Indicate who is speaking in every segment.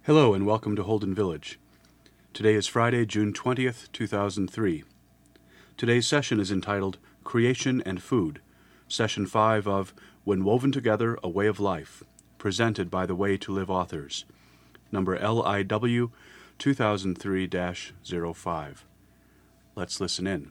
Speaker 1: Hello and welcome to Holden Village. Today is Friday, June 20th, 2003. Today's session is entitled Creation and Food, Session 5 of When Woven Together, A Way of Life, presented by the Way to Live authors, number LIW 2003-05. Let's listen in.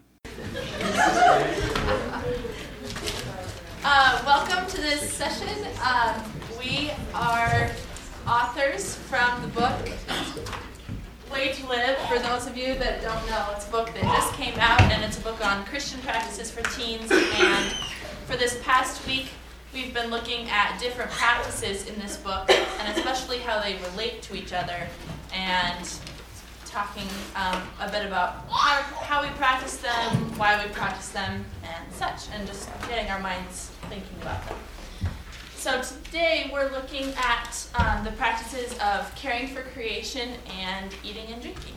Speaker 2: Welcome to this session. We are authors from the book Way to Live. For those of you that don't know, it's a book that just came out, and it's a book on Christian practices for teens. And for this past week, we've been looking at different practices in this book, and especially how they relate to each other, and talking a bit about how we practice them, why we practice them, and such, and just getting our minds thinking about them. So today we're looking at the practices of caring for creation and eating and drinking.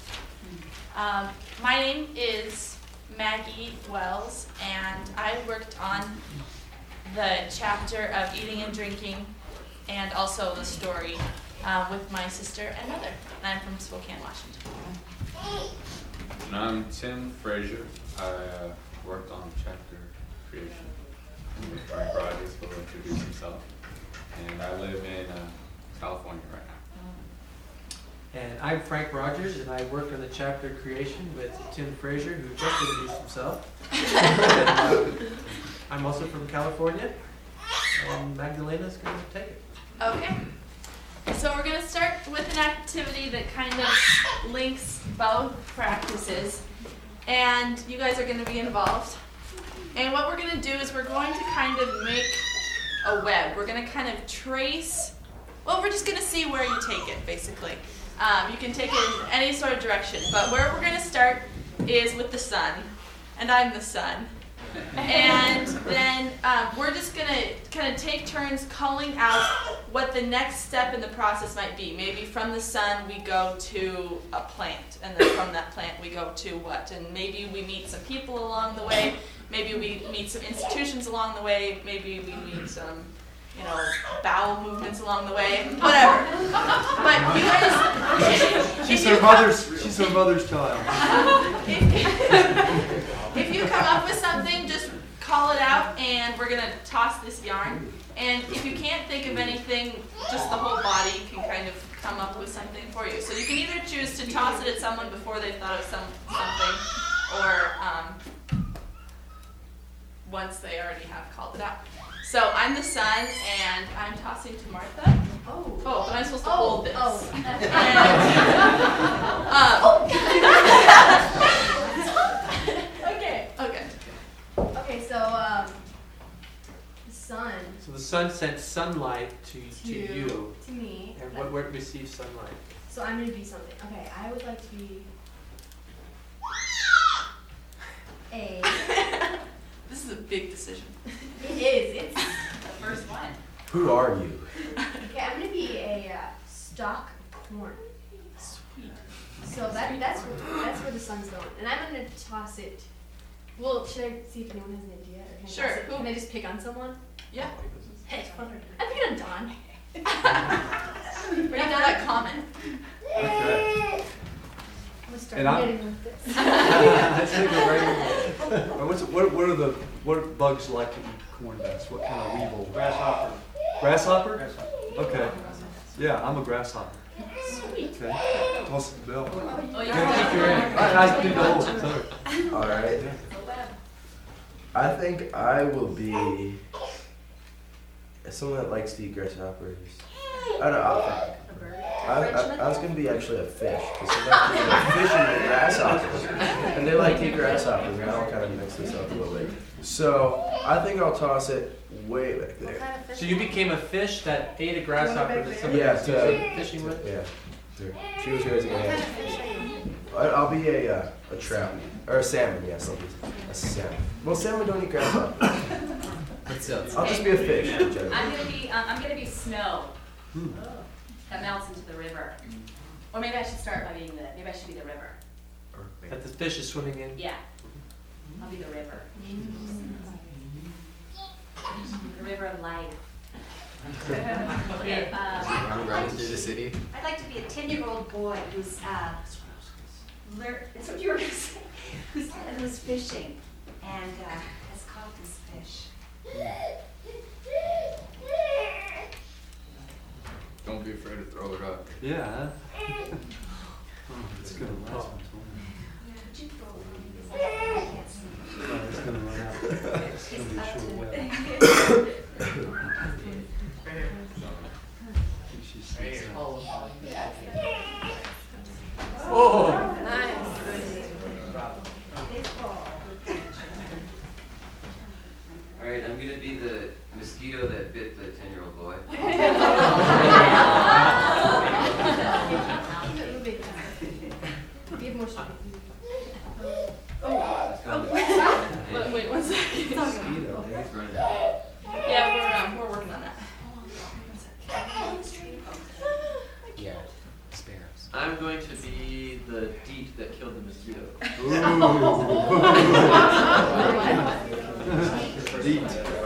Speaker 2: My name is Maggie Wells, and I worked on the chapter of eating and drinking and also the story with my sister and mother. And I'm from Spokane, Washington.
Speaker 3: And I'm Tim Frazier. I worked on chapter creation with Frank Rogers, who will introduce himself. And I live in California right now.
Speaker 4: And I'm Frank Rogers, and I worked on the chapter creation with Tim Frazier, who just introduced himself. I'm also from California, and Magdalena's going to take it.
Speaker 2: Okay. So we're going to start with an activity that kind of links both practices, and you guys are going to be involved. And what we're going to do is we're going to kind of make a web. We're going to kind of trace, well, we're just going to see where you take it, basically. You can take it in any sort of direction, but where we're going to start is with the sun, and I'm the sun. And then we're just going to kind of take turns calling out what the next step in the process might be. Maybe from the sun we go to a plant, and then from that plant we go to what? And maybe we meet some people along the way. Maybe we meet some institutions along the way. Maybe we meet some, bowel movements along the way. Whatever. But you guys,
Speaker 4: She's her mother's child.
Speaker 2: If you come up with something, just call it out, and we're going to toss this yarn. And if you can't think of anything, just the whole body can kind of come up with something for you. So you can either choose to toss it at someone before they've thought of something, or once they already have called it out. So I'm the sun, and I'm tossing to Martha. Oh, but I'm supposed to hold this.
Speaker 5: Okay, so the sun.
Speaker 4: So the sun sent sunlight to you.
Speaker 5: To me.
Speaker 4: And what receives sunlight?
Speaker 5: So I'm going to be something. Okay, I would like to be a...
Speaker 2: This is a big decision.
Speaker 5: It is. It's
Speaker 2: The first one.
Speaker 6: Who are you?
Speaker 5: Okay, I'm going to be a stalk of corn.
Speaker 2: Sweet.
Speaker 5: So that's where the sun's going. And I'm going to toss it. Well, should I see if anyone has an idea? Or can I
Speaker 2: Sure.
Speaker 5: toss it? Can I just pick on someone?
Speaker 2: Yeah.
Speaker 5: Hey, I'm picking on Dawn.
Speaker 2: Ready for that comment?
Speaker 6: Okay.
Speaker 5: I'm going to start
Speaker 6: And I'm-
Speaker 5: getting with this.
Speaker 4: Let's take a regular.
Speaker 7: What bugs like to eat corn best? What kind of weevil?
Speaker 4: Grasshopper.
Speaker 7: Grasshopper? Okay. Yeah, I'm a grasshopper.
Speaker 2: Sweet.
Speaker 7: Okay. Toss the bell.
Speaker 2: Oh,
Speaker 4: Yeah,
Speaker 7: I do the whole thing.
Speaker 6: All right. I think I will be someone that likes to eat grasshoppers. I don't know. I was gonna be actually a fish because they like to eat fish and grasshoppers, and they like to eat grasshoppers, and I'll kind of mix this up a little bit. So I think I'll toss it way back there.
Speaker 4: So you became a fish that ate a grasshopper that somebody
Speaker 6: Yeah,
Speaker 4: was using fishing with?
Speaker 6: Yeah. Sure. She was raising a hand. I'll be a trout or a salmon. Yes, I'll be a salmon. Well, salmon don't eat grasshoppers. I'll just be a fish. in general.
Speaker 8: I'm gonna be snow that melts into the river. Or maybe I should start by being maybe I should be the river.
Speaker 4: That the fish is swimming in?
Speaker 8: Yeah. I'll be the river. The river of life. Okay,
Speaker 9: Running through the city.
Speaker 10: I'd like to be a 10-year-old boy who's that's what you were going to say. Who's fishing and has caught this fish.
Speaker 3: Don't be afraid to throw it up.
Speaker 7: Yeah. It's gonna last.
Speaker 10: Would you throw it? I can't see.
Speaker 7: It's gonna run out. It's gonna be a short while.
Speaker 4: Oh!
Speaker 2: Nice.
Speaker 9: Alright, I'm gonna be the mosquito that bit the 10-year-old boy.
Speaker 5: Be more strong.
Speaker 2: Wait 1 second.
Speaker 9: Mosquito, I think it's running out.
Speaker 2: Yeah, we're working on that.
Speaker 9: Yeah, sparrows.
Speaker 4: I'm going to be the DEET that killed the mosquito.
Speaker 7: Deep.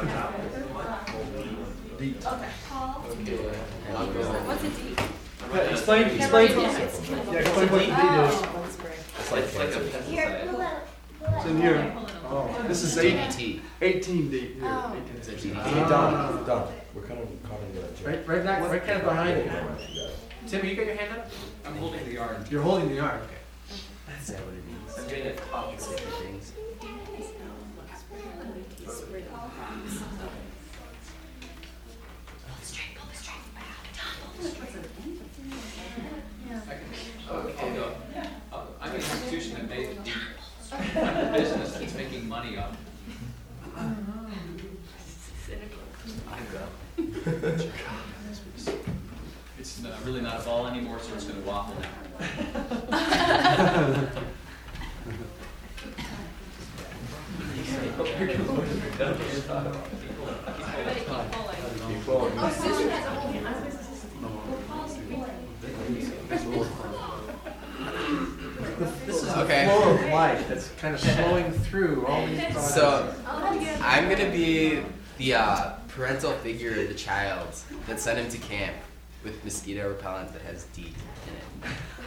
Speaker 2: What's a deep?
Speaker 7: Explain what DEET is.
Speaker 9: It's like a pesticide.
Speaker 7: It's in here. Oh, this is
Speaker 9: DDT.
Speaker 7: 18 deep here.
Speaker 2: Oh.
Speaker 9: It's a DDT.
Speaker 6: Hey, Don, we're kind of caught in the
Speaker 4: Right kind of behind you.
Speaker 6: Yeah.
Speaker 4: Tim, you got your hand up?
Speaker 3: I'm holding the yarn.
Speaker 4: You're holding the arm. Okay.
Speaker 9: Is that what it means? I'm good at popping sticky things.
Speaker 3: Okay, no. I'm an institution that made it deep. I'm a business that's making money off it. It's really not a ball anymore, so it's going to waffle now.
Speaker 5: Oh, Susan has a whole hand.
Speaker 4: This is the
Speaker 9: Okay.
Speaker 4: flow of life that's kind of flowing through all these products.
Speaker 9: So, I'm gonna be the parental figure of the child that sent him to camp with mosquito repellent that has DEET in it.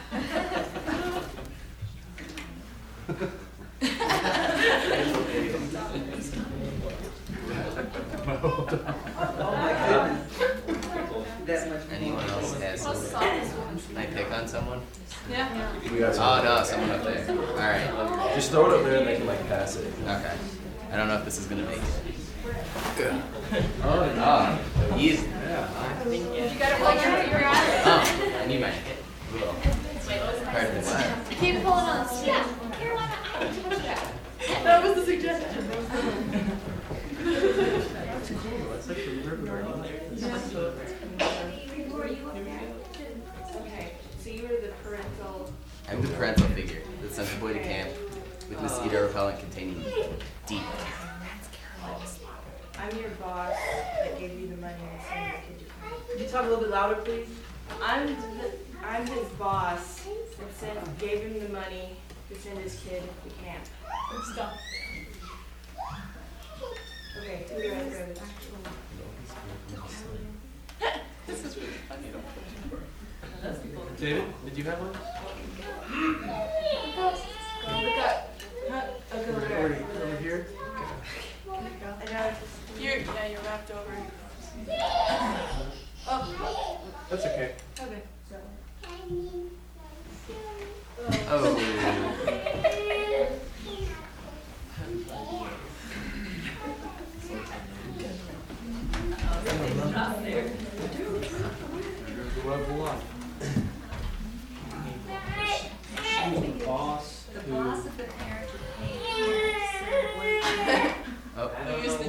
Speaker 9: Anyone else has? Can I pick on someone?
Speaker 2: Yeah.
Speaker 6: We got
Speaker 9: Oh no, someone up there. All right.
Speaker 6: Just throw it up there and they can like pass it.
Speaker 9: Okay. I don't know if this is gonna make it.
Speaker 4: Oh,
Speaker 9: Easy.
Speaker 2: You got it right here. You're on it.
Speaker 9: Oh, I need my little part of the what?
Speaker 2: Keep pulling on.
Speaker 5: Yeah. Carolina, I want to push that.
Speaker 2: That was the suggestion.
Speaker 4: that's cool. That's like the river.
Speaker 5: Before you up there.
Speaker 2: Okay, so you were the parental.
Speaker 9: I'm the parental figure that sent the boy to camp with mosquito repellent containing DEET.
Speaker 11: I'm your boss that gave you the money and sent your kid to camp. Could you talk a little bit louder, please? I'm his boss that gave him the money to send his kid to camp.
Speaker 2: Stop.
Speaker 11: Okay, who do I go to?
Speaker 2: This is really funny.
Speaker 4: David, did you have one?
Speaker 2: Look up.
Speaker 11: I'll go
Speaker 4: Over
Speaker 11: there.
Speaker 4: here?
Speaker 11: I know.
Speaker 2: You're wrapped over.
Speaker 4: That's okay.
Speaker 2: Okay.
Speaker 9: Oh.
Speaker 7: The web of life. The boss
Speaker 10: The
Speaker 7: who.
Speaker 10: boss of the parent who paid
Speaker 9: Oh.
Speaker 2: Who used the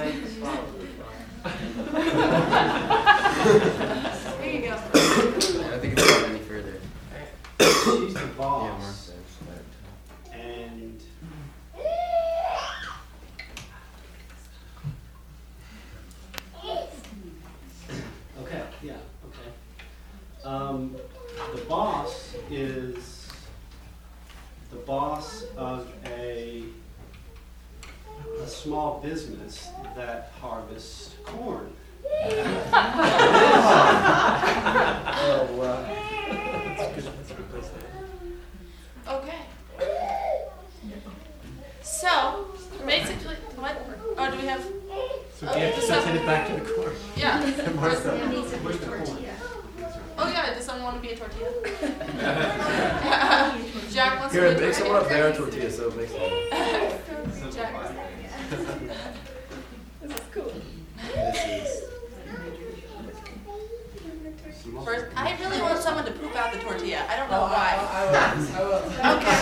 Speaker 2: Here you go.
Speaker 9: I don't think it's going any further.
Speaker 7: She's the
Speaker 6: Yeah,
Speaker 7: boss.
Speaker 6: Mark.
Speaker 7: And okay, yeah, okay. The boss is the boss of a small business that harvests corn
Speaker 4: That's a good place to
Speaker 2: Okay. So, basically, what? Oh, do we have?
Speaker 4: So we have to send it back to the court.
Speaker 2: Yeah.
Speaker 4: And Martha,
Speaker 5: That needs a
Speaker 4: where's the
Speaker 5: tortilla.
Speaker 4: corn?
Speaker 2: Oh yeah, does someone want to be a tortilla? Jack wants
Speaker 6: Here,
Speaker 2: to be a
Speaker 6: make someone up
Speaker 2: tortilla.
Speaker 6: there a tortilla so it makes sense.
Speaker 2: Jack.
Speaker 11: This is cool.
Speaker 6: This is.
Speaker 2: First, I really want someone to poop out the tortilla. I don't know why.
Speaker 4: I will.
Speaker 2: Okay.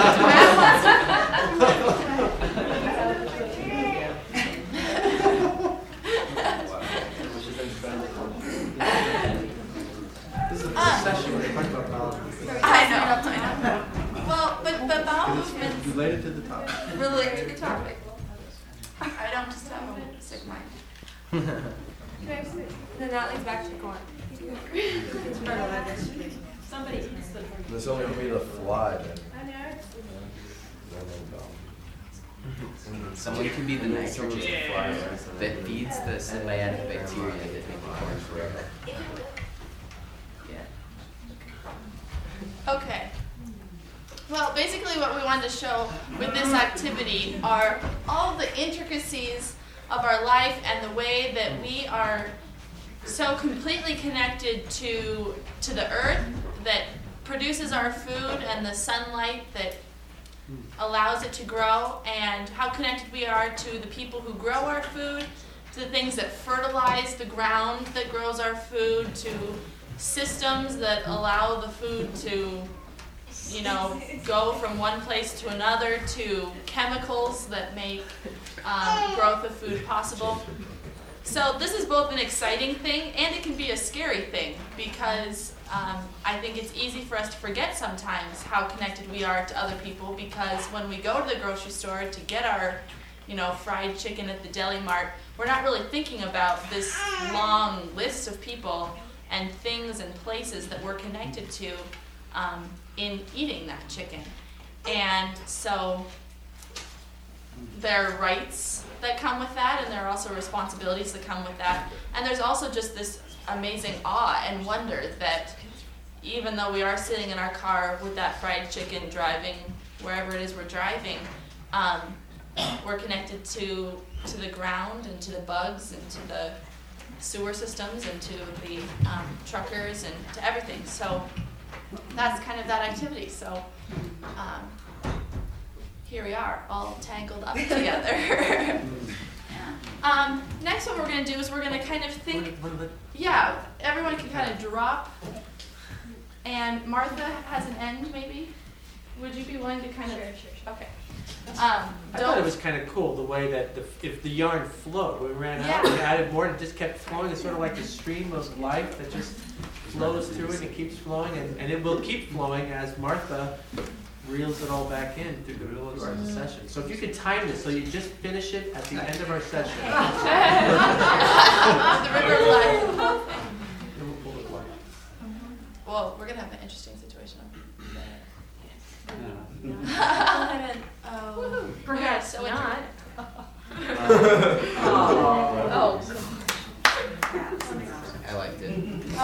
Speaker 4: This is a session where they talk about bowel movement.
Speaker 2: I know. Well, but bowel movements
Speaker 4: Related to the topic.
Speaker 2: relate to the topic. I don't just have a sick mind.
Speaker 5: Then that leads back to the corn.
Speaker 11: Somebody eats the tortilla.
Speaker 6: There's only gonna be the fly then.
Speaker 9: Someone can be the
Speaker 6: Someone's
Speaker 9: nitrogen
Speaker 6: the fly, right?
Speaker 9: that feeds the symbiotic bacteria that make the corn grow.
Speaker 2: Okay. Well, basically what we wanted to show with this activity are all the intricacies of our life and the way that we are so completely connected to the earth that produces our food and the sunlight that allows it to grow, and how connected we are to the people who grow our food, to the things that fertilize the ground that grows our food, to systems that allow the food to, go from one place to another, to chemicals that make growth of food possible. So this is both an exciting thing and it can be a scary thing, because I think it's easy for us to forget sometimes how connected we are to other people, because when we go to the grocery store to get our fried chicken at the deli mart, we're not really thinking about this long list of people and things and places that we're connected to in eating that chicken. And so there are rights that come with that, and there are also responsibilities that come with that. And there's also just this amazing awe and wonder that even though we are sitting in our car with that fried chicken driving wherever it is we're driving, we're connected to the ground and to the bugs and to the sewer systems and to the truckers and to everything. So that's kind of that activity. So here we are, all tangled up together. Next, what we're going to do is we're going to kind of think, everyone can kind of drop, and Martha has an end, maybe? Would you be willing to kind of? Sure. Okay.
Speaker 4: I thought it was kind of cool the way that if the yarn flowed, we ran out, we added more, and it just kept flowing. It's sort of like a stream of life that just flows through it and keeps flowing, and it will keep flowing as Martha reels it all back in through the middle of our session. So if you could time this so you just finish it at the end of our session.
Speaker 2: The river of life.
Speaker 4: Then we'll pull the plug.
Speaker 2: Well, we're going to have an interesting situation.
Speaker 5: Perhaps
Speaker 2: so
Speaker 5: not.
Speaker 9: I liked it.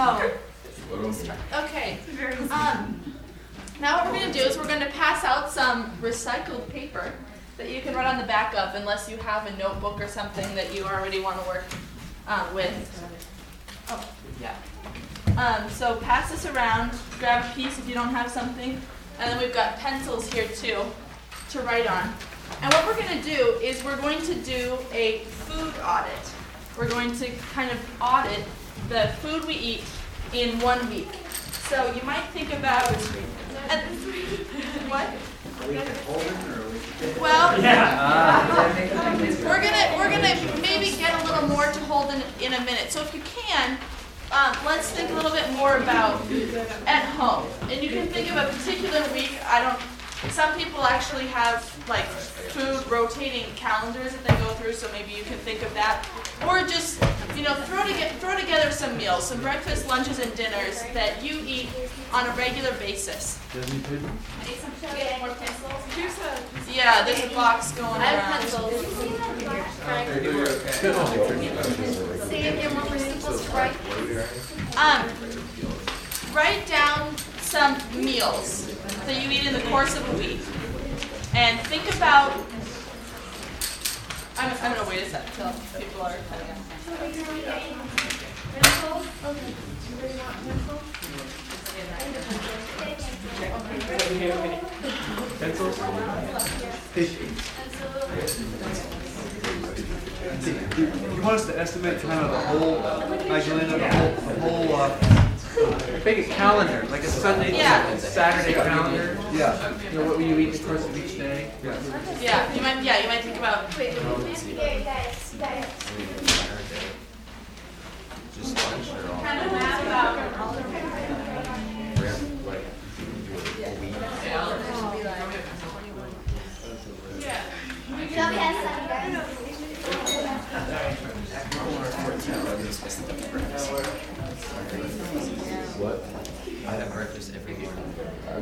Speaker 2: Okay. Now what we're going to do is we're going to pass out some recycled paper that you can write on the back of, unless you have a notebook or something that you already want to work with. Oh, yeah. So pass this around, grab a piece if you don't have something, and then we've got pencils here too to write on. And what we're going to do is we're going to do a food audit. We're going to kind of audit the food we eat in 1 week. So you might think about what? Well, we're gonna maybe get a little more to hold in a minute. So if you can, let's think a little bit more about at home. And you can think of a particular week. I don't some people actually have like food rotating calendars that they go through, so maybe you can think of that. Or just, you know, throw together some meals, some breakfast, lunches, and dinners that you eat on a regular basis.
Speaker 8: More pencils.
Speaker 2: Yeah, there's a box going
Speaker 5: I have
Speaker 2: around.
Speaker 5: pencils. Say again what we're supposed to write.
Speaker 2: Write down some meals that you eat in the course of a week, and think about. I'm gonna wait a second until people are cutting out.
Speaker 5: Pencil? Okay. Anybody want pencil?
Speaker 4: Pencils?
Speaker 7: You want us to estimate kind of the whole, Magdalena, the whole,
Speaker 4: Make a calendar, like a Sunday,
Speaker 2: Yeah.
Speaker 4: Saturday calendar.
Speaker 7: yeah.
Speaker 4: You know, what will you eat in the course of each day?
Speaker 2: Yeah, you might think about.
Speaker 9: Just lunch or all?
Speaker 2: Kind of map about.
Speaker 6: What?
Speaker 9: I have breakfast every morning.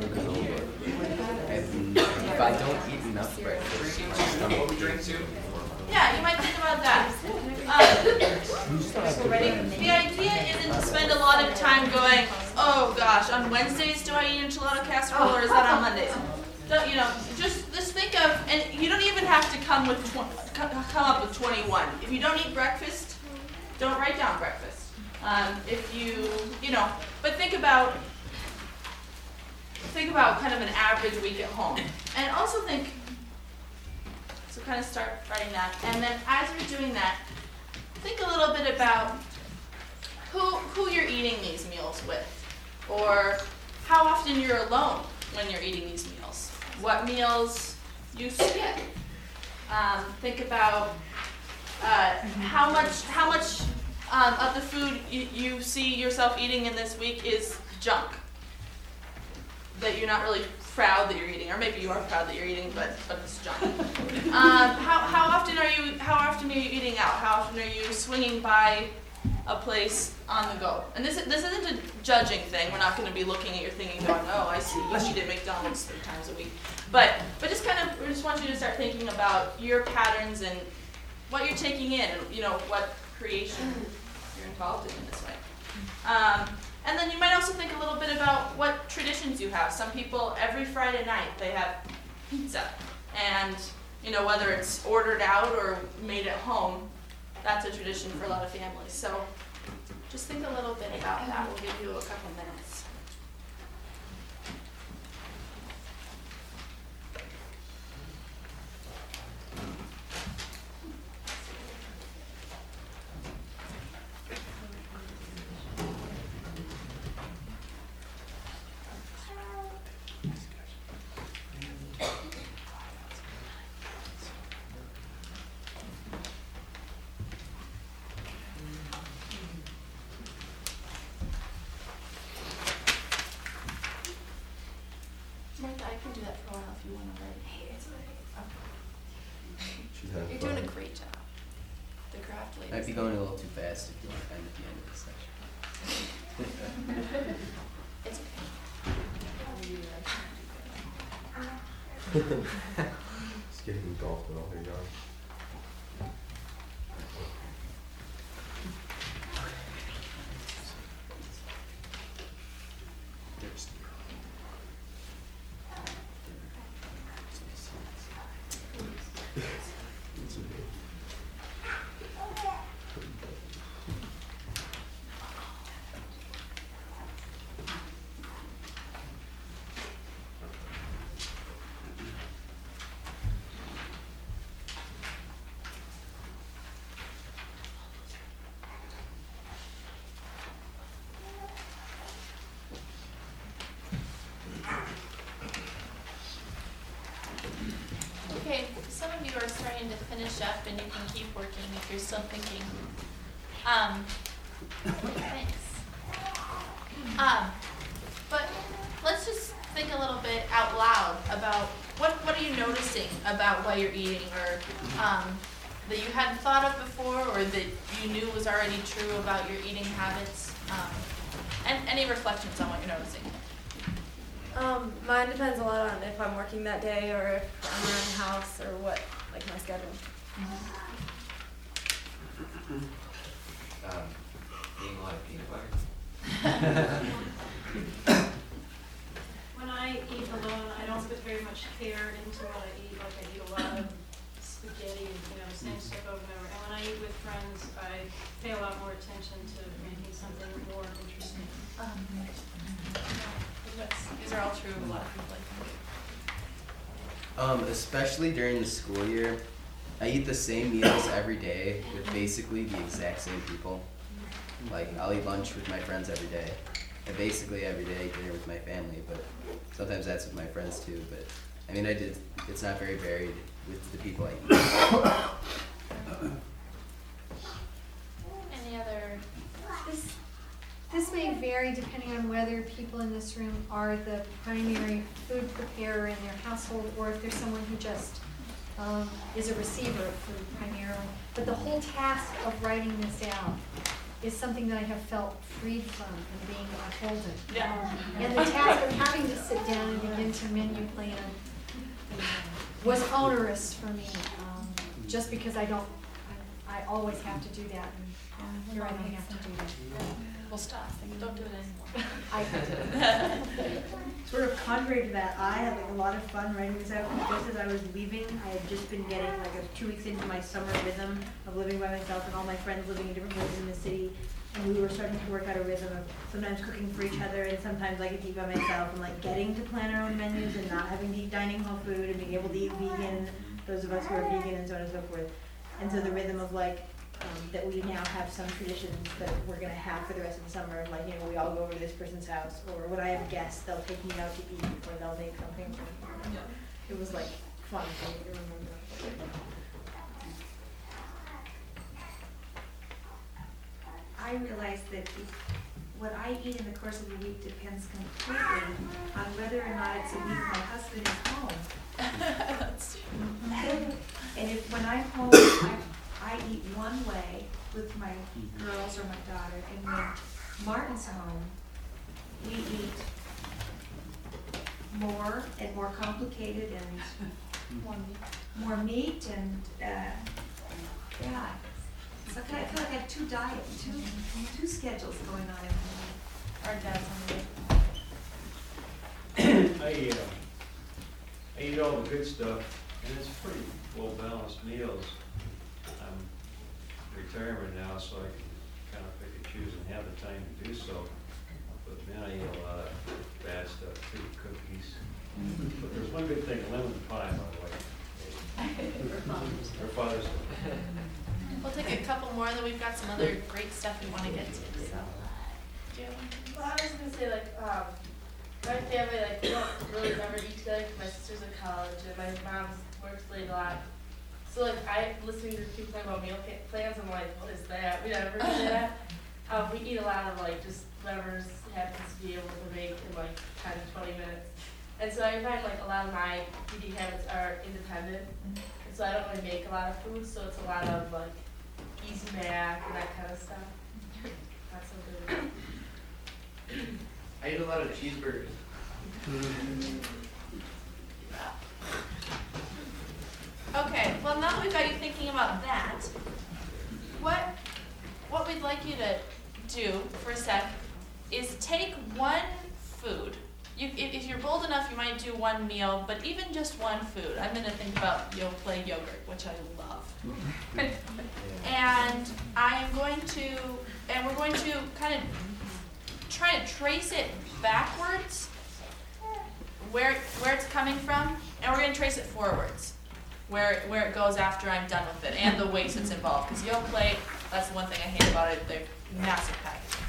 Speaker 9: If I don't eat enough breakfast, my stomach drinks too.
Speaker 2: Yeah, you might think about that. The idea isn't to spend a lot of time going, oh gosh, on Wednesdays do I eat enchilada casserole or is that on Mondays? Don't, you know, just think of, and you don't even have to come up with 21. If you don't eat breakfast, don't write down breakfast. If you know, but think about kind of an average week at home, and also think. So kind of start writing that, and then as you're doing that, think a little bit about who you're eating these meals with, or how often you're alone when you're eating these meals. What meals you skip. Think about how much of the food you see yourself eating in this week is junk that you're not really proud that you're eating, or maybe you are proud that you're eating, but it's junk. How often are you eating out? How often are you swinging by a place on the go? And this isn't a judging thing. We're not going to be looking at your thing and going, oh, I see, you eat at McDonald's 3 times a week. But just we just want you to start thinking about your patterns and what you're taking in, and you know what creation you're involved in this way. And then you might also think a little bit about what traditions you have. Some people, every Friday night, they have pizza. And, you know, whether it's ordered out or made at home, that's a tradition for a lot of families. So just think a little bit about that. We'll give you a couple minutes. Martha, I can do that for a while if you want to write. You're doing a great job. The craft ladies.
Speaker 9: Might be going a little too fast if you want to end at the end of the session.
Speaker 2: It's
Speaker 6: Just getting engulfed in all her yarn.
Speaker 2: okay, some of you are starting to finish up and you can keep working if you're still thinking. Thanks. But let's just think a little bit out loud about what are you noticing about what you're eating, or that you hadn't thought of before, or that you knew was already true about your eating habits, and any reflections on what you're noticing.
Speaker 12: Mine depends a lot on if I'm working that day or if I'm around the house or what, like my schedule.
Speaker 9: Eating a lot of peanut butter.
Speaker 13: When I eat alone, I don't put very much care into what I eat. Like I eat a lot of spaghetti and same stuff over and over. And when I eat with friends, I pay a lot more attention to making something more interesting.
Speaker 2: These are all true of a lot of people, I think.
Speaker 9: Especially during the school year, I eat the same meals every day with basically the exact same people. Like, I'll eat lunch with my friends every day. And basically every day I eat dinner with my family, but sometimes that's with my friends too. But I mean, it's not very varied with the people I eat.
Speaker 2: Any other?
Speaker 14: This may vary depending on whether people in this room are the primary food preparer in their household, or if there's someone who just is a receiver of food primarily. But the whole task of writing this out is something that I have felt freed from and being beholden.
Speaker 2: Yeah.
Speaker 14: And the task of having to sit down and begin to menu plan was onerous for me, just because I always have to do that, and here I don't have to do that.
Speaker 2: We'll stop. Don't do it anymore.
Speaker 15: Sort of contrary to that, I had a lot of fun writing this out. Just as I was leaving, I had just been getting 2 weeks into my summer rhythm of living by myself, and all my friends living in different places in the city. And we were starting to work out a rhythm of sometimes cooking for each other, and sometimes I could eat by myself, and getting to plan our own menus and not having to eat dining hall food, and being able to eat vegan, those of us who are vegan, and so on and so forth. And so the rhythm of that we now have some traditions that we're going to have for the rest of the summer. We all go over to this person's house, or when I have guests, they'll take me out to eat, or they'll make something for me. It was fun for me to remember.
Speaker 10: I realize that what I eat in the course of the week depends completely on whether or not it's a week my husband is home. And if when I'm home, I eat one way with my girls or my daughter, and when Martin's home, we eat more and more complicated and more meat and yeah. So I feel like I have two diets, two schedules going on in my life.
Speaker 2: Our dad's on
Speaker 16: I eat all the good stuff, and it's pretty well balanced meals. I'm retirement now, so I can kind of pick and choose and have the time to do so. But man, I eat a lot of bad stuff too, cookies. But there's one good thing, lemon pie, by the way. Her father's.
Speaker 2: We'll take a couple more, and then we've got some other great stuff we want to get to. So,
Speaker 11: well, I was gonna say my family we don't really ever eat together. My sister's in college, and my mom works late a lot. So I listening to people talk about meal plans. I'm like, what is that? We never do that. We eat a lot of just whatever happens to be able to make in 10 to 20 minutes. And so I find a lot of my eating habits are independent. And so I don't really make a lot of food, so it's a lot of easy mac and that kind of stuff. Not so good.
Speaker 9: I eat a lot of cheeseburgers.
Speaker 2: Okay, well now that we've got you thinking about that, what we'd like you to do for a sec is take one food. If you're bold enough, you might do one meal, but even just one food. I'm going to think about Yoplait yogurt, which I love. And we're going to kind of try to trace it backwards, where it's coming from, and we're going to trace it forwards, where it goes after I'm done with it, and the waste that's involved. Because Yoplait, that's the one thing I hate about it, they're massive packets.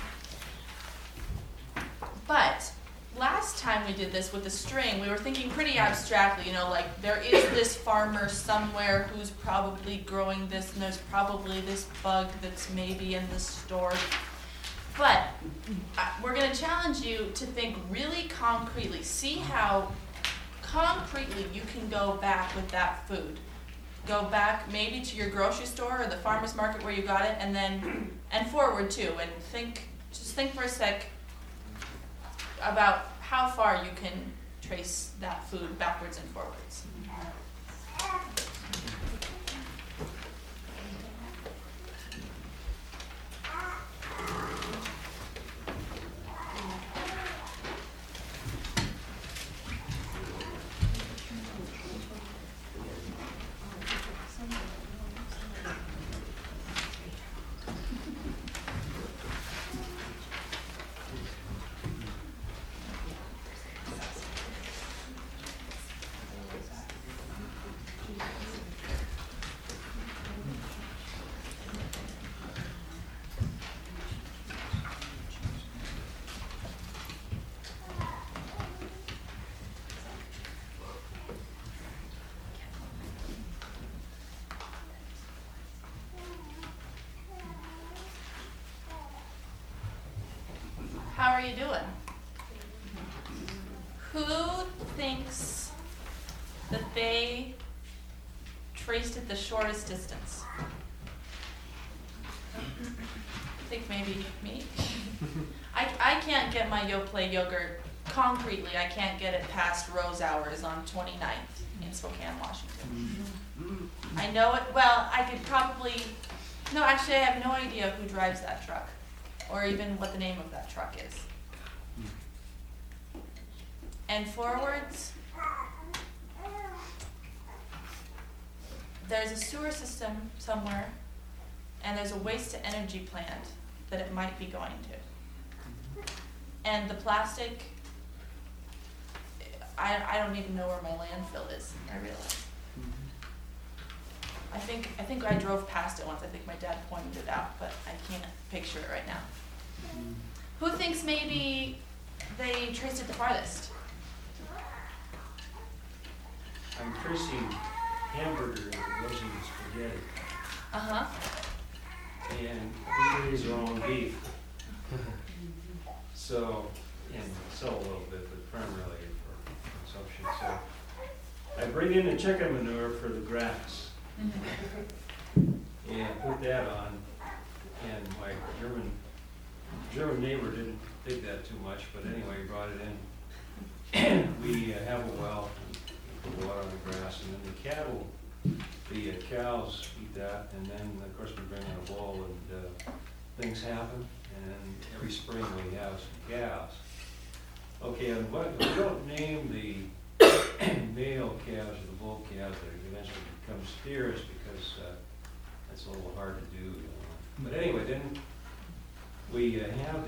Speaker 2: But last time we did this with the string, we were thinking pretty abstractly, there is this farmer somewhere who's probably growing this, and there's probably this bug that's maybe in the store. But we're going to challenge you to think really concretely. See how concretely you can go back with that food. Go back maybe to your grocery store or the farmer's market where you got it, and forward too. And just think for a sec about how far you can trace that food backwards and forwards. How are you doing? Who thinks that they traced it the shortest distance? I think maybe me. I can't get my Yoplait yogurt concretely. I can't get it past Rose Hours on 29th in Spokane, Washington. I know it, well, I could probably, no, actually I have no idea who drives that truck, or even what the name of that truck is. And forwards, there's a sewer system somewhere, and there's a waste to energy plant that it might be going to. And the plastic, I don't even know where my landfill is, I realize. I think I drove past it once. I think my dad pointed it out, but I can't picture it right now. Who thinks maybe they traced it the farthest?
Speaker 16: I'm tracing hamburger that goes in spaghetti.
Speaker 2: Uh-huh.
Speaker 16: And we raise our own beef. So, and sell a little bit, but primarily for consumption. So I bring in the chicken manure for the grass. And put that on, and my German neighbor didn't dig that too much, but anyway, he brought it in. We have a well, and put water on the grass, and then the cattle, the cows eat that, and then of course we bring in a bull, and things happen, and every spring we have some calves. Okay, and we don't name the male calves or the bull calves that eventually become steers because that's a little hard to do. You know. But anyway, then we have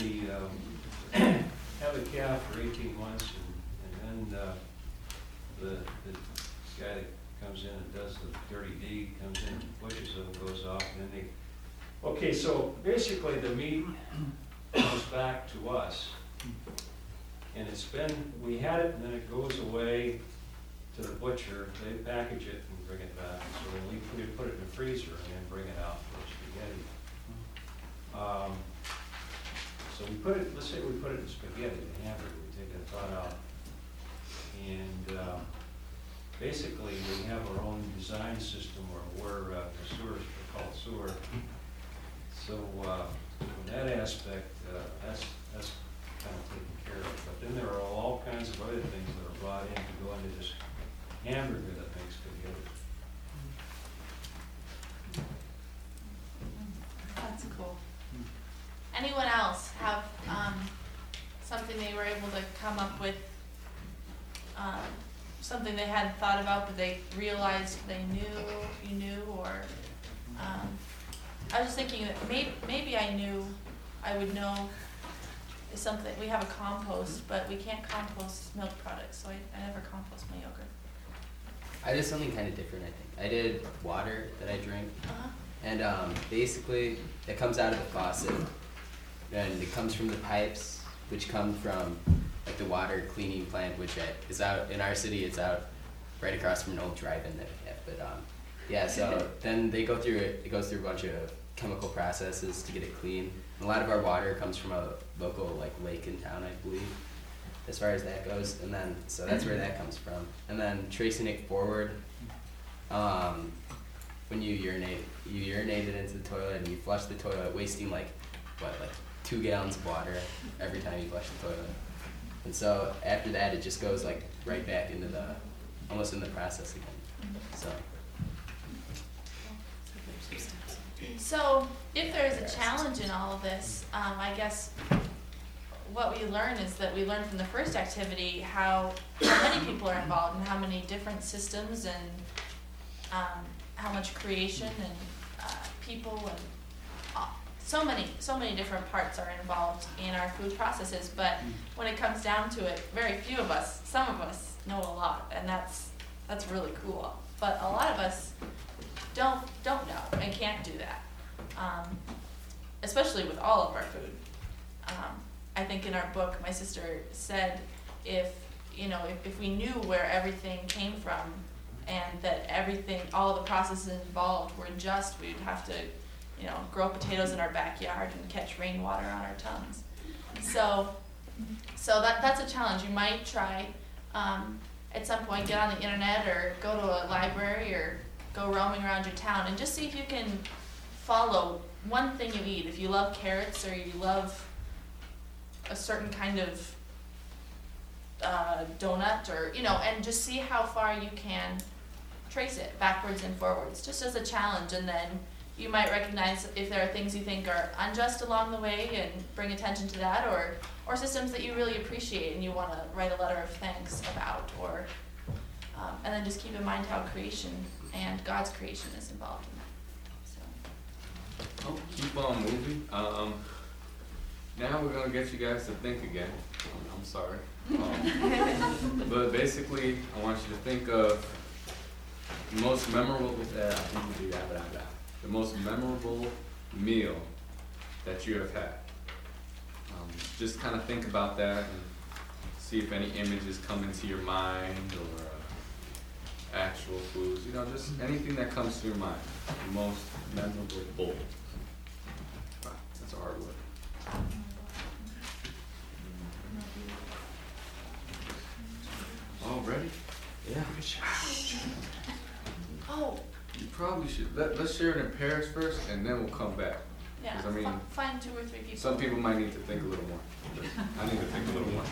Speaker 16: the calf for 18 months, and then the guy that comes in and does the dirty deed comes in and pushes them, goes off, and then they. Okay, so basically the meat comes back to us, and we had it, and then it goes away to the butcher. They package it and bring it back. So then we put it in the freezer and then bring it out for spaghetti. So we put it, let's say we put it in spaghetti, the hamburger, we take that thought out. And basically we have our own design system where the sewers are called sewer. So from that aspect, that's kind of taken care of. But then there are all kinds of other things that are brought in to go into this hamburger that makes spaghetti.
Speaker 2: That's cool. Anyone else have something they were able to come up with, something they hadn't thought about but they realized you knew, or I was just thinking that maybe I would know is something. We have a compost, but we can't compost milk products, so I never compost my yogurt.
Speaker 9: I did something kind of different, I think. I did water that I drink, and basically it comes out of the faucet, and it comes from the pipes, which come from like the water cleaning plant, which is out in our city. It's out right across from an old drive-in that we have. But yeah, so then they go through it. It goes through a bunch of chemical processes to get it clean. A lot of our water comes from a local like lake in town, I believe, as far as that goes. And then, so that's where that comes from. And then tracing it forward, when you urinate it into the toilet and you flush the toilet, wasting like 2 gallons of water every time you flush the toilet. And so after that, it just goes like right back into almost in the process again.
Speaker 2: So if there is a challenge in all of this, I guess what we learn is that we learn from the first activity how many people are involved and how many different systems and how much creation and people and so many different parts are involved in our food processes. But when it comes down to it, very few of us, some of us know a lot, and that's really cool. But a lot of us don't know and can't do that, especially with all of our food. I think in our book, my sister said if we knew where everything came from and that all the processes involved were just, we'd have to, grow potatoes in our backyard and catch rainwater on our tongues. So that's a challenge. You might try at some point get on the internet or go to a library or go roaming around your town and just see if you can follow one thing you eat. If you love carrots or you love a certain kind of donut or, and just see how far you can trace it backwards and forwards, just as a challenge. And then you might recognize if there are things you think are unjust along the way and bring attention to that, or systems that you really appreciate and you want to write a letter of thanks about, or and then just keep in mind how creation and God's creation is involved in that. So.
Speaker 3: I'll keep on moving. Now we're gonna get you guys to think again. I'm sorry, but basically, I want you to think of the most memorable. The most memorable meal that you have had. Just kind of think about that and see if any images come into your mind or actual foods. Just anything that comes to your mind. The most memorable bowl. Wow, that's a hard word. All ready?
Speaker 6: Yeah.
Speaker 2: Oh.
Speaker 3: You probably should. Let's share it in pairs first, and then we'll come back.
Speaker 2: Yeah. Find 2 or 3 people.
Speaker 3: Some people might need to think a little more. I need to think a little more.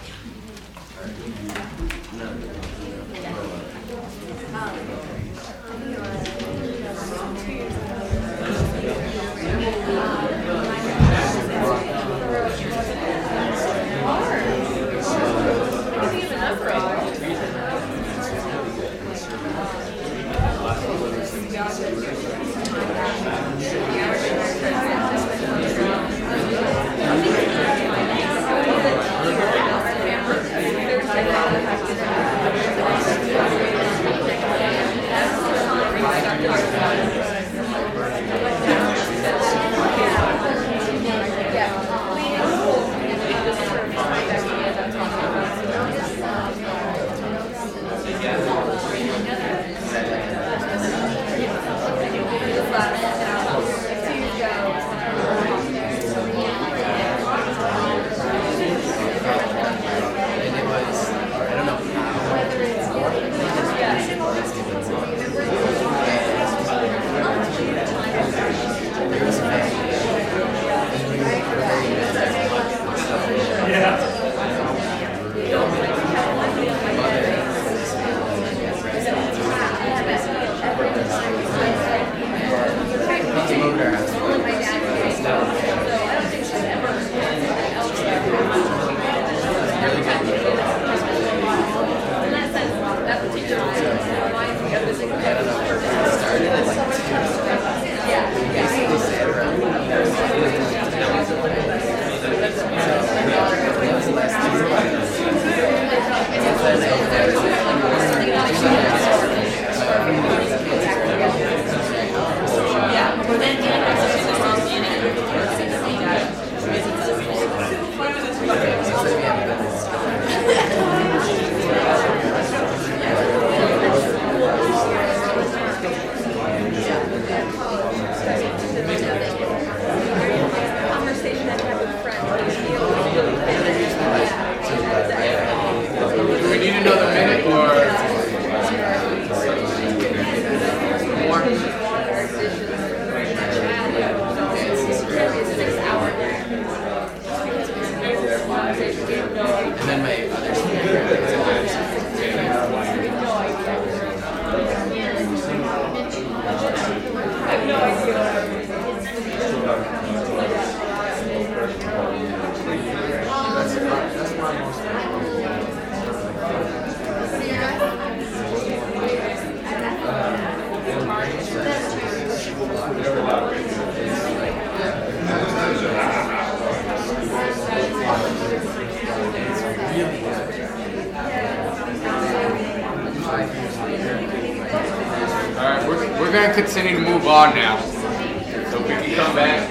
Speaker 3: Alright, we're going to continue to move on now. So if we can come back.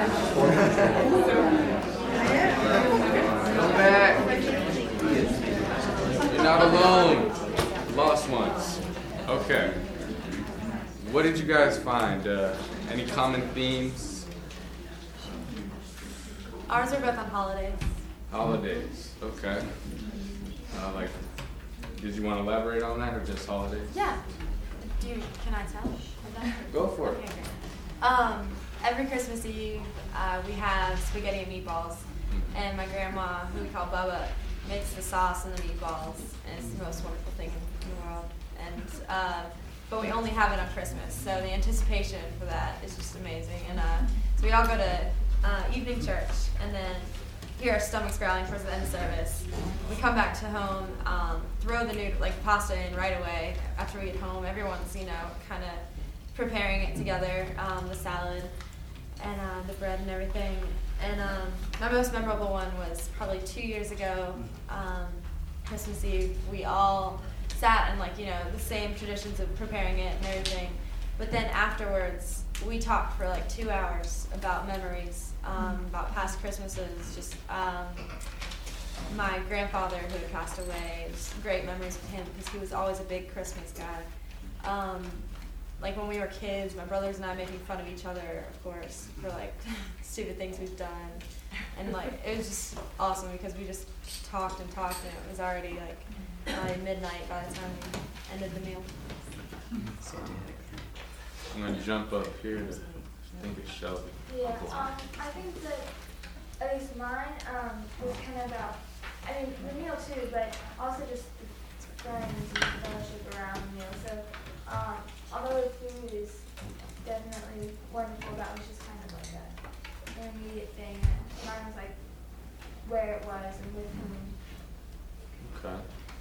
Speaker 3: Come back. You're not alone. Lost ones. Okay. What did you guys find? Any common themes?
Speaker 12: Ours are both on holidays.
Speaker 3: Holidays. Okay. Like, did you want to elaborate on that or just holidays?
Speaker 12: Yeah. Can I tell?
Speaker 3: Go for it.
Speaker 12: Okay, great. Every Christmas Eve, we have spaghetti and meatballs, and my grandma, who we call Bubba, makes the sauce and the meatballs, and it's the most wonderful thing in the world. And but we only have it on Christmas, so the anticipation for that is just amazing. And so we all go to evening church, and then hear our stomachs growling towards the end of service. We come back to home, throw the pasta in right away after we get home. Everyone's, kind of preparing it together, the salad and the bread and everything. And my most memorable one was probably 2 years ago, Christmas Eve. We all sat and the same traditions of preparing it and everything. But then afterwards, we talked for 2 hours about memories, about past Christmases, just my grandfather who had passed away, just great memories with him because he was always a big Christmas guy. When we were kids, my brothers and I making fun of each other, of course, for stupid things we've done. And it was just awesome because we just talked and talked, and it was already midnight by the time we ended the meal.
Speaker 3: I'm going to jump up here to, I think it's Shelby.
Speaker 17: Yeah, I think that, at least mine, was kind of about, the meal too, but also just the friends and fellowship around the meal. So, although the food is definitely wonderful, that was just kind of an immediate thing. And mine was where it was and with whom.
Speaker 3: Okay.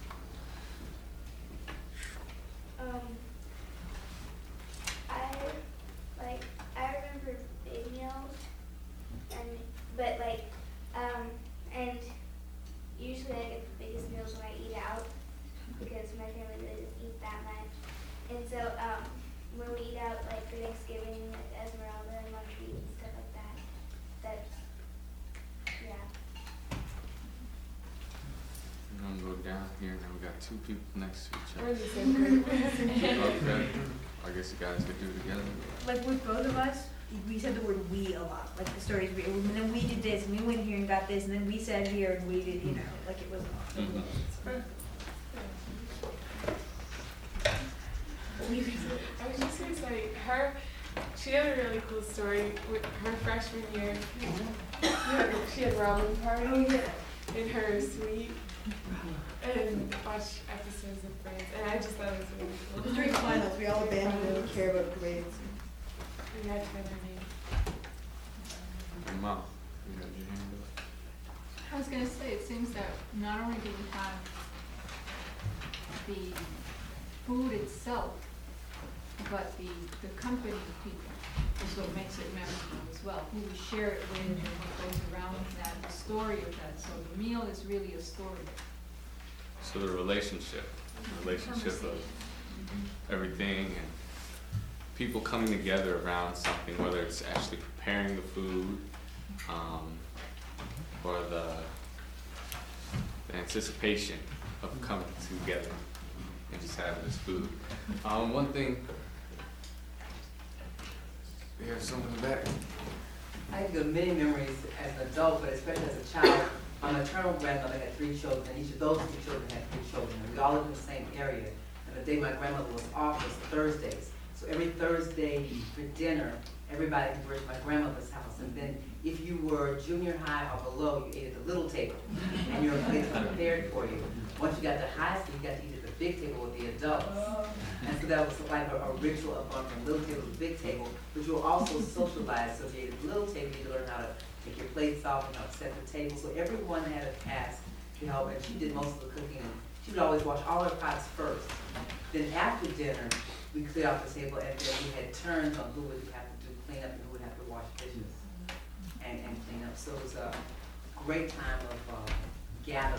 Speaker 17: I remember big meals, and usually I get the biggest meals when I eat out because my family doesn't eat that much. And so when we eat out for Thanksgiving with Esmeralda and Montreat and stuff like that, that's, yeah.
Speaker 3: I'm going to go down here. Now we got two people next to each
Speaker 11: We're
Speaker 3: other.
Speaker 11: the same group.
Speaker 3: Okay. I guess you guys could do it together.
Speaker 15: With both of us, we said the word we a lot. The stories we, and then we did this, and we went here and got this, and then we sat here and we did, it was awesome.
Speaker 11: I was just going to say, she had a really cool story with her freshman year. She had ramen party in her suite and watched episodes of Friends, and I just thought it was really cool.
Speaker 15: During finals, we all abandoned and didn't care about grades.
Speaker 11: We had to know her name.
Speaker 3: Mom, you got your hand up.
Speaker 18: I was going to say, it seems that not only do we have the food itself, but the company of people is what makes it memorable as well. Who we share it with and what goes around with that, the story of that. So the meal is really a story.
Speaker 3: So the relationship of everything and people coming together around something, whether it's actually preparing the food or the anticipation of coming together and just having this food. One thing, we have someone in the back.
Speaker 19: I have got many memories as an adult, but especially as a child. My maternal grandmother had 3 children, and each of those 3 children had 3 children. And we all lived in the same area. And the day my grandmother was off was Thursdays. So every Thursday for dinner, everybody went to my grandmother's house. And then if you were junior high or below, you ate at the little table. And your plates were prepared for you. Once you got to high school, you got to eat at the big table with the adults. And so that was like a ritual of going from little table to big table, but you were also socialized. So if you ate at the little table, you learned how to take your plates off and upset the table. So everyone had a task to help, and she did most of the cooking. And she would always wash all her pots first. Then after dinner, we cleared off the table, and then we had turns on who would have to do cleanup and who would have to wash dishes and clean up. So it was a great time of gathering.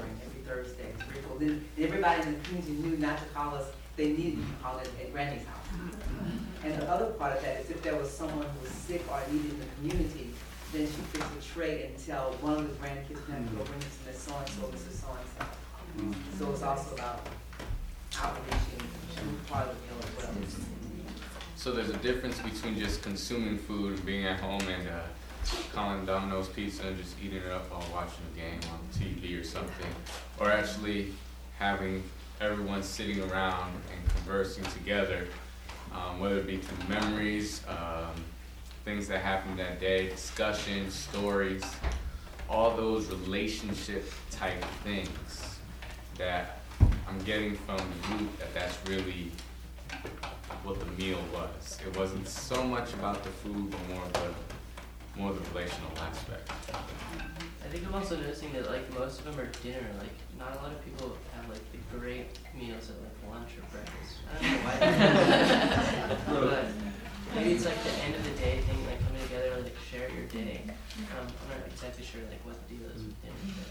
Speaker 19: Thursday. It's pretty cool. Then everybody in the community knew not to call us. They needed to call it at Granny's house. And the other part of that is if there was someone who was sick or needed in the community, then she fixed a tray and tell one of the grandkids to go bring it to Miss So-and-so, Mrs. So-and-so. So it's also about outreaching part of the meal as well.
Speaker 3: So there's a difference between just consuming food and being at home and calling Domino's Pizza and just eating it up while watching a game on TV or something, or actually having everyone sitting around and conversing together, whether it be through memories, things that happened that day, discussions, stories, all those relationship type things that I'm getting from the youth, that's really what the meal was. It wasn't so much about the food, but more the relational aspect.
Speaker 20: I think I'm also noticing that like most of them are dinner. Like not a lot of people have like the great meals at like lunch or breakfast. I don't know why. But maybe it's like the end of the day thing, like coming together, like share your day. I'm not exactly sure like what the deal is with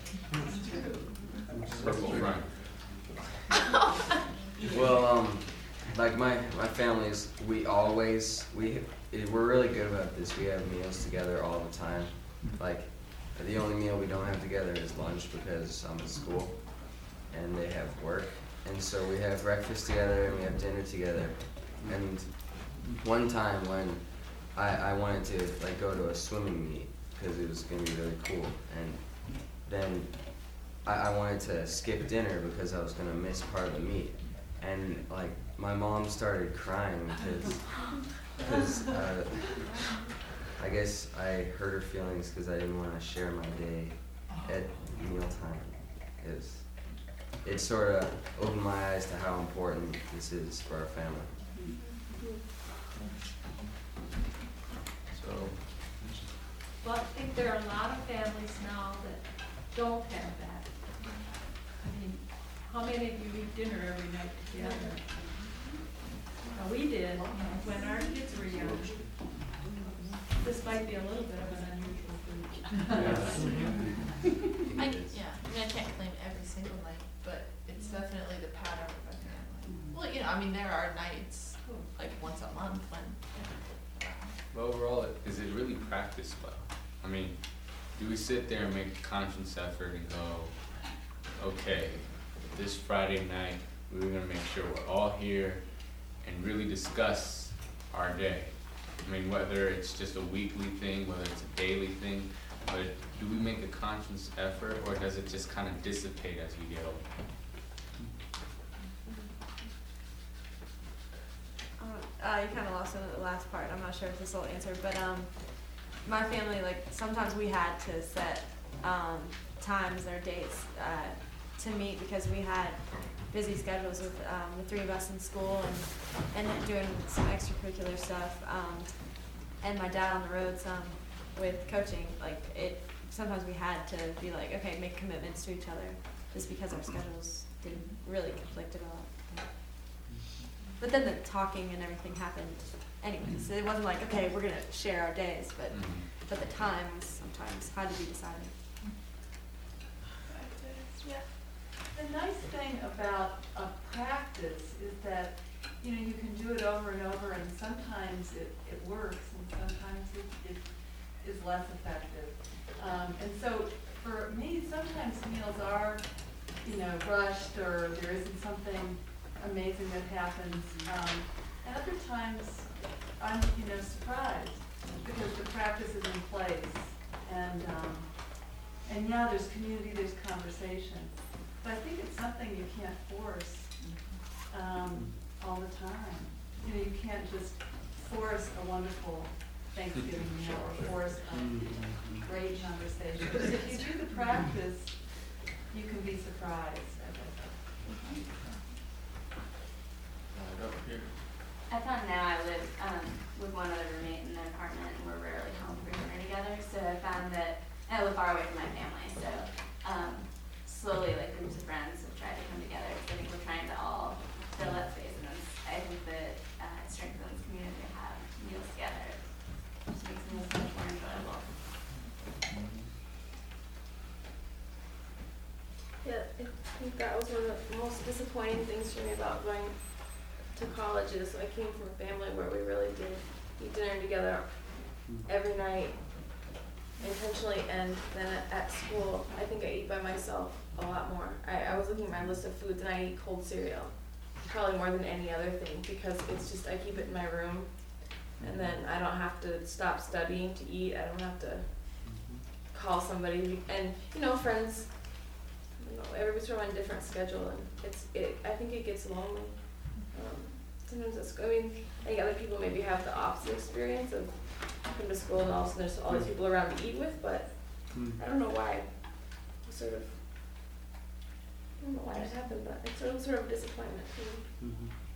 Speaker 20: dinner.
Speaker 9: Well, like my families, we're really good about this. We have meals together all the time. Like the only meal we don't have together is lunch because I'm at school and they have work. And so we have breakfast together and we have dinner together. And one time when I wanted to like go to a swimming meet because it was gonna be really cool, and then I wanted to skip dinner because I was gonna miss part of the meet. And like my mom started crying because I guess I hurt her feelings because I didn't want to share my day at mealtime. It sort of opened my eyes to how important this is for our family.
Speaker 3: So,
Speaker 18: Well, I think there are a lot of families now that don't have that. I mean, how many of you eat dinner every night together? Now, we did when our kids were young. This might be a little bit of an unusual food.
Speaker 2: I can't claim every single night, but it's definitely the pattern of my family. Well, I mean, there are nights, like once a month when.
Speaker 3: but overall, is it really practiced well? I mean, do we sit there and make a conscious effort and go, okay, this Friday night, we're gonna make sure we're all here and really discuss our day? I mean, whether it's just a weekly thing, whether it's a daily thing, but do we make a conscious effort, or does it just kind of dissipate as we get older?
Speaker 12: You kind of lost in the last part. I'm not sure if this will answer, but my family, like sometimes we had to set times or dates to meet because we had busy schedules with the three of us in school and doing some extracurricular stuff, and my dad on the road some with coaching. Like sometimes we had to be like, okay, make commitments to each other just because our schedules didn't really conflict at all. But then the talking and everything happened anyways. So it wasn't like, okay, we're gonna share our days, but the times sometimes had to be decided.
Speaker 21: Yeah. The nice thing about a practice is that, you can do it over and over, and sometimes it works, and sometimes it is less effective. And so for me, sometimes meals are, rushed, or there isn't something amazing that happens. And other times, I'm, surprised because the practice is in place, and yeah, there's community, there's conversation. But I think it's something you can't force all the time. You can't just force a wonderful Thanksgiving meal or force a great conversation. But if you do the practice, you can be surprised.
Speaker 8: I found now I live with one other roommate in an apartment, and we're rarely home for dinner together. So I found that I live far away from my family. So slowly, like groups of friends have tried to come together. So I think we're trying to all fill that space, and I think that it strengthens community to have meals together. It just makes meals much more enjoyable.
Speaker 2: Yeah, think that was one of the most disappointing things for me about going to college is I came from a family where we really did eat dinner together every night intentionally, and then at school I think I eat by myself a lot more. I was looking at my list of foods and I eat cold cereal probably more than any other thing because it's just I keep it in my room and then I don't have to stop studying to eat. I don't have to call somebody, and you know, friends, you know, everybody's sort of on a different schedule, and I think it gets lonely. Sometimes it's, I mean, I think other people maybe have the opposite experience of come to school and all of a sudden there's all these people around to eat with, but I don't know why. I don't know why it happened, but it's sort of disappointment to me.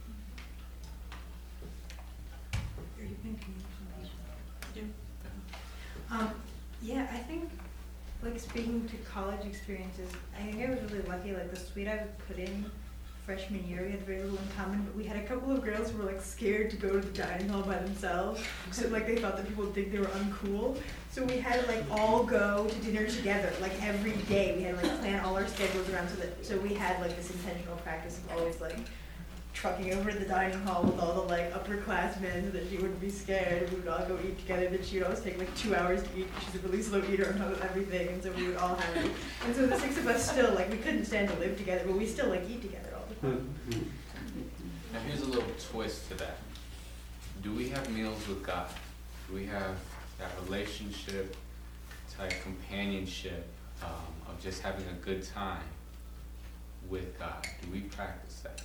Speaker 15: Yeah, I think, like, speaking to college experiences, I think I was really lucky. Like, the suite I was put in freshman year, we had very little in common, but we had a couple of girls who were, like, scared to go to the dining hall by themselves, so, like, they thought that people would think they were uncool. So we had to, like, all go to dinner together, like, every day. We had to, like, plan all our schedules around so we had, like, this intentional practice of always, like, trucking over to the dining hall with all the, like, upperclassmen so that she wouldn't be scared. We would all go eat together. Then she would always take, like, 2 hours to eat because she's a really slow eater on top of everything. And so we would all have, like, and so the 6 of us still, like, we couldn't stand to live together, but we still, like, eat together all the time.
Speaker 3: Now here's a little twist to that. Do we have meals with God? Do we have that relationship, type companionship of just having a good time with God? Do we practice that?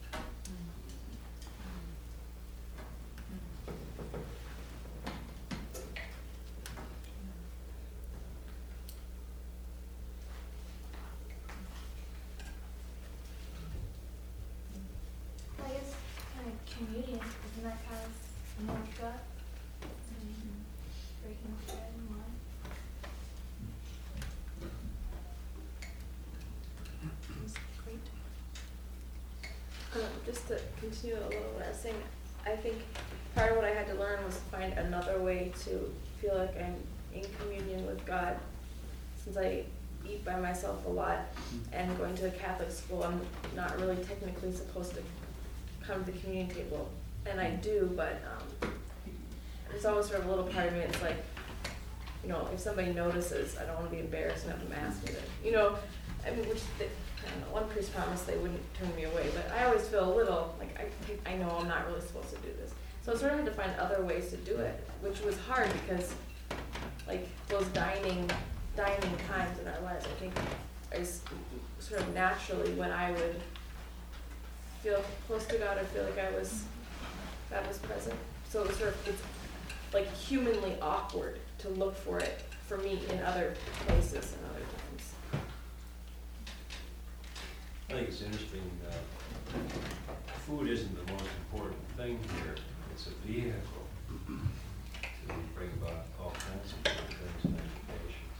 Speaker 17: I guess kind of communion, isn't that kind of more God? Breaking bread and wine.
Speaker 2: Just to continue a little what I was saying, I think part of what I had to learn was to find another way to feel like I'm in communion with God. Since I eat by myself a lot and going to a Catholic school, I'm not really technically supposed to come to the communion table. And I do, but there's always sort of a little part of me that's like, you know, if somebody notices, I don't want to be embarrassed and have them ask me to, you know, I mean, I don't know, one priest promised they wouldn't turn me away, but I always feel a little, like, I know I'm not really supposed to do this. So I sort of had to find other ways to do it, which was hard because, like, those dining times in our lives, I think, is sort of naturally when I would feel close to God or feel like God was present. So it was sort of, it's like humanly awkward to look for it for me in other places and other times.
Speaker 16: I think it's interesting that food isn't the most important thing here. It's a vehicle to bring about all kinds of good things and educations.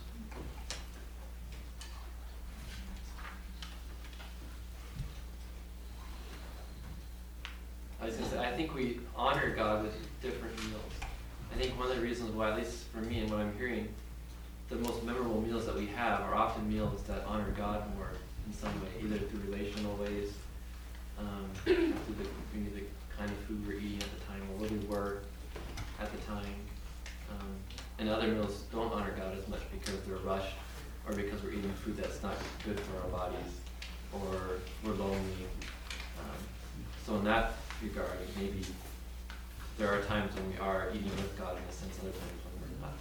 Speaker 20: I was gonna say, I think we honor God with different meals. I think one of the reasons why, at least for me and what I'm hearing, the most memorable meals that we have are often meals that honor God more in some way, either through relational ways, through the kind of food we're eating at the time, or where we were at the time. And other meals don't honor God as much because they're rushed, or because we're eating food that's not good for our bodies, or we're lonely. So in that regard, maybe there are times when we are eating with God in a sense, other times when we're not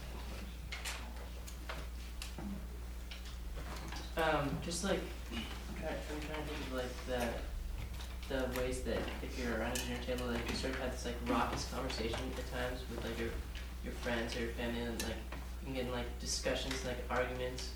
Speaker 20: as much. Just like, I'm trying to think of like the ways that if you're around a dinner table, like you sort of have this like raucous conversation at times with like your friends or your family, and like you can get in like discussions, like arguments.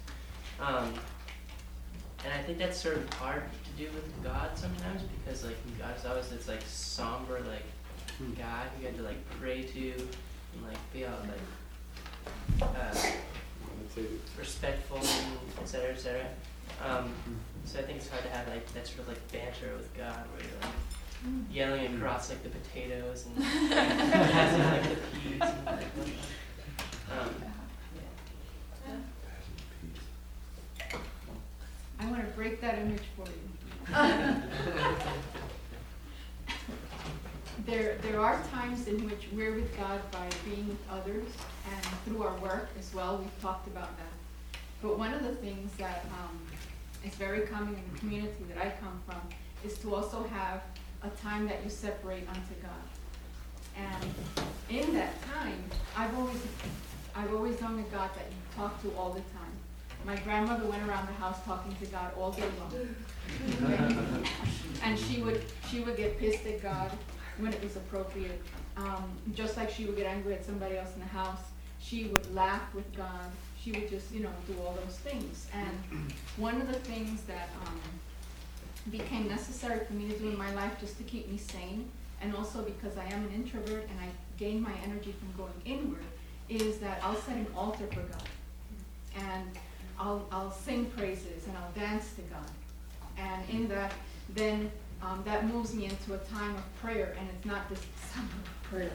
Speaker 20: And I think that's sort of hard to do with God sometimes, because like God's always this like somber like God you have to like pray to and like be all like respectful and et cetera, et cetera. So I think it's hard to have like that sort of like banter with God where you're like yelling across like the potatoes and passing like the peas and like
Speaker 14: I want to break
Speaker 18: that image for you. There are times in which we're with God by being with others and through our work as well. We've talked about that. But one of the things that is very common in the community that I come from is to also have a time that you separate unto God. And in that time, I've always known a God that you talk to all the time. My grandmother went around the house talking to God all day long. And she would get pissed at God when it was appropriate. Just like she would get angry at somebody else in the house, she would laugh with God. She would just, do all those things. And one of the things that became necessary for me to do in my life just to keep me sane, and also because I am an introvert and I gain my energy from going inward, is that I'll set an altar for God. And I'll sing praises and I'll dance to God. And in that, then that moves me into a time of prayer, and it's not just summer prayer.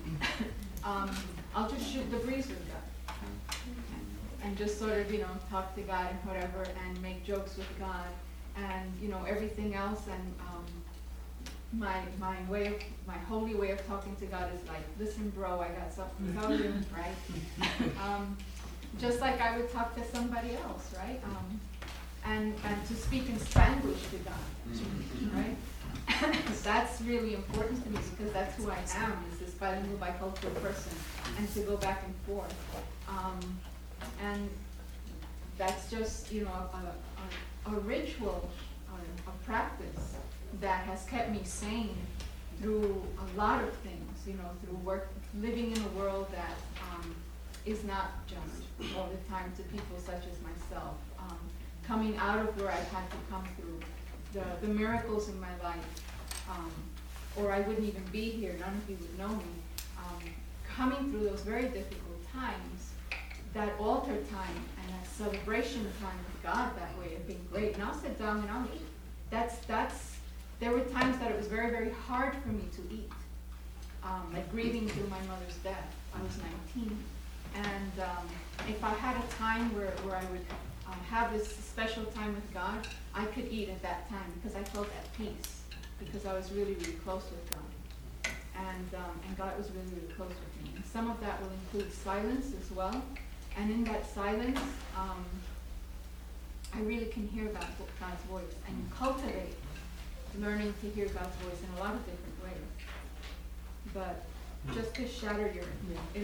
Speaker 18: I'll just shoot the breeze with God. And just sort of, talk to God and whatever, and make jokes with God, and, everything else. And my holy way of talking to God is like, listen, bro, I got something to tell you, right? Just like I would talk to somebody else, right? And to speak in Spanish to God, right? That's really important to me because that's who I am, is this bilingual, bicultural person, and to go back and forth. And that's just, a ritual, a practice that has kept me sane through a lot of things, through work, living in a world that is not just all the time to people such as myself. Coming out of where I've had to come through, the miracles in my life, or I wouldn't even be here, none of you would know me. Coming through those very difficult times, that altar time and that celebration time with God that way have been great. And I'll sit down and I'll eat. There were times that it was very, very hard for me to eat. Like grieving through my mother's death. I was 19. And if I had a time where I would have this special time with God, I could eat at that time because I felt at peace, because I was really, really close with God. And God was really, really close with me. And some of that will include silence as well. And in that silence, I really can hear God's voice, and you cultivate learning to hear God's voice in a lot of different ways. But just to shatter your image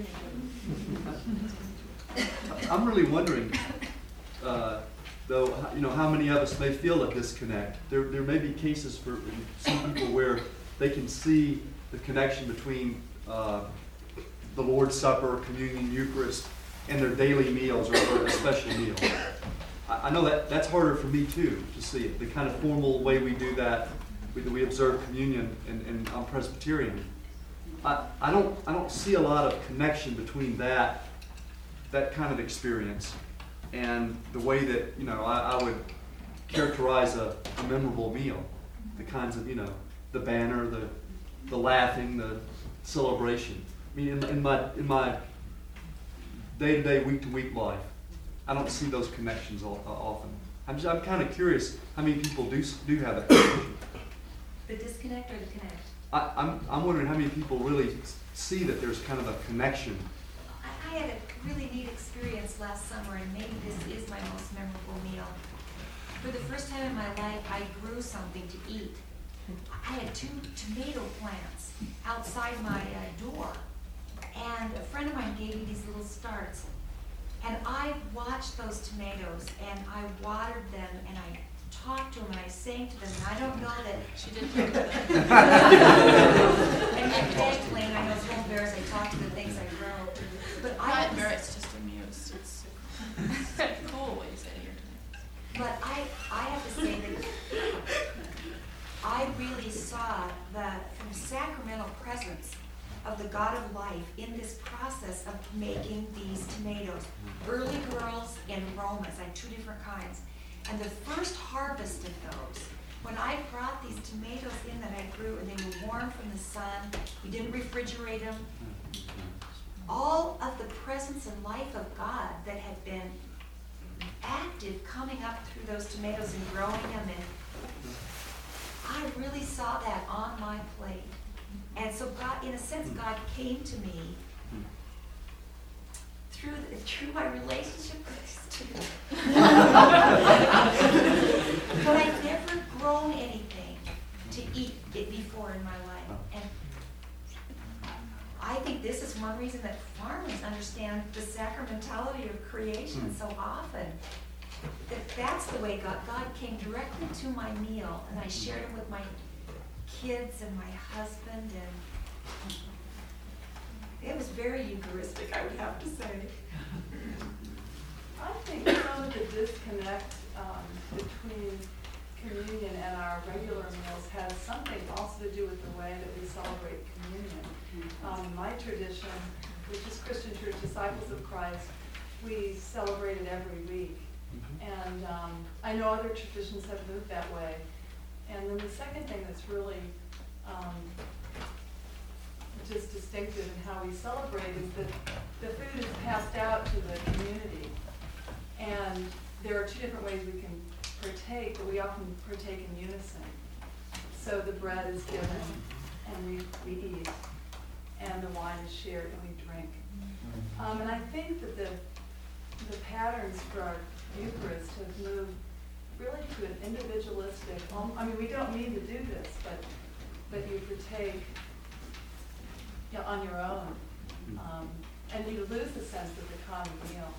Speaker 18: of it.
Speaker 7: I'm really wondering, though, how many of us may feel a disconnect. There may be cases for some people where they can see the connection between the Lord's Supper, communion, Eucharist, and their daily meals or a special meal. I know that's harder for me too, to see it. The kind of formal way we do that, we observe communion, and I'm Presbyterian. I don't see a lot of connection between that kind of experience and the way that I would characterize a memorable meal. The kinds of the banner, the laughing, the celebration. I mean, in my day-to-day, week-to-week life, I don't see those connections often. I'm kind of curious how many people do have that connection.
Speaker 10: The disconnect or the connect?
Speaker 7: I'm wondering how many people really see that there's kind of a connection.
Speaker 10: I had a really neat experience last summer, and maybe this is my most memorable meal. For the first time in my life, I grew something to eat. I had 2 tomato plants outside my door, and a friend of mine gave me these little starts. And I watched those tomatoes, and I watered them, and I talked to them, and I sang to them, and I don't know that...
Speaker 2: She did talk to them.
Speaker 10: And I begged Lane, I know it's little bears, I talked to the things I grow. But
Speaker 2: Not Barrett's just amused. It's cool what you say to your tomatoes.
Speaker 10: But I have to say that I really saw the sacramental presence of the God of life in this process of making these tomatoes. Early girls in Romas, I had 2 different kinds. And the first harvest of those, when I brought these tomatoes in that I grew, and they were warm from the sun, we didn't refrigerate them, all of the presence and life of God that had been active coming up through those tomatoes and growing them, and I really saw that on my plate. And so God, in a sense, God came to me through my relationship with these two. But I've never grown anything to eat it before in my life. And I think this is one reason that farmers understand the sacramentality of creation so often. That's the way God came directly to my meal, and I shared it with my kids and my husband, and it was very Eucharistic, I would have to say.
Speaker 21: I think some of the disconnect between communion and our regular meals has something also to do with the way that we celebrate communion. My tradition, which is Christian Church Disciples of Christ, we celebrate it every week. And I know other traditions have moved that way. And then the second thing that's really just distinctive in how we celebrate is that the food is passed out to the community. And there are two different ways we can partake, but we often partake in unison. So the bread is given, and we eat, and the wine is shared, and we drink. And I think that the patterns for our Eucharist have moved really to an individualistic, I mean, we don't need to do this, but you partake on your own, and you lose the sense of the common meal.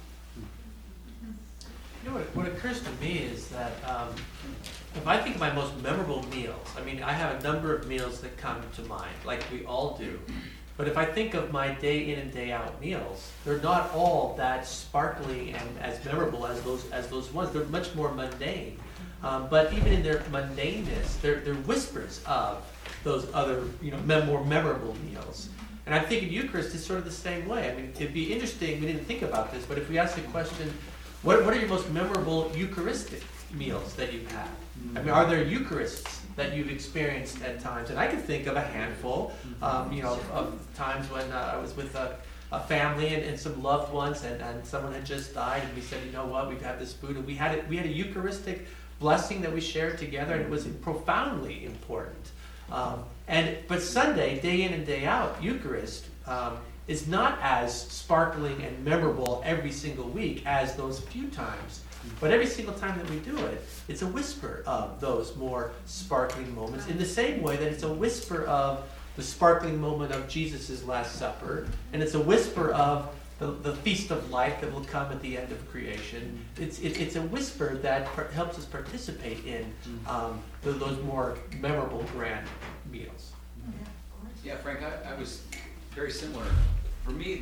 Speaker 4: You know what occurs to me is that if I think of my most memorable meals, I mean, I have a number of meals that come to mind, like we all do. But if I think of my day in and day out meals, they're not all that sparkling and as memorable as those ones. They're much more mundane. But even in their mundaneness, they're whispers of those other, more memorable meals. And I think in Eucharist it's sort of the same way. I mean, it'd be interesting, we didn't think about this, but if we ask the question, what are your most memorable Eucharistic meals that you've had? I mean, are there Eucharists that you've experienced at times? And I can think of a handful, of times when I was with a family and some loved ones, and someone had just died, and we said, you know what, we've had this food, and we had a Eucharistic blessing that we shared together, and it was profoundly important. But Sunday, day in and day out, Eucharist is not as sparkling and memorable every single week as those few times. But every single time that we do it, it's a whisper of those more sparkling moments, in the same way that it's a whisper of the sparkling moment of Jesus' Last Supper, and it's a whisper of the feast of life that will come at the end of creation. It's a whisper that helps us participate in those more memorable grand meals.
Speaker 1: Yeah, Frank, I was very similar. For me,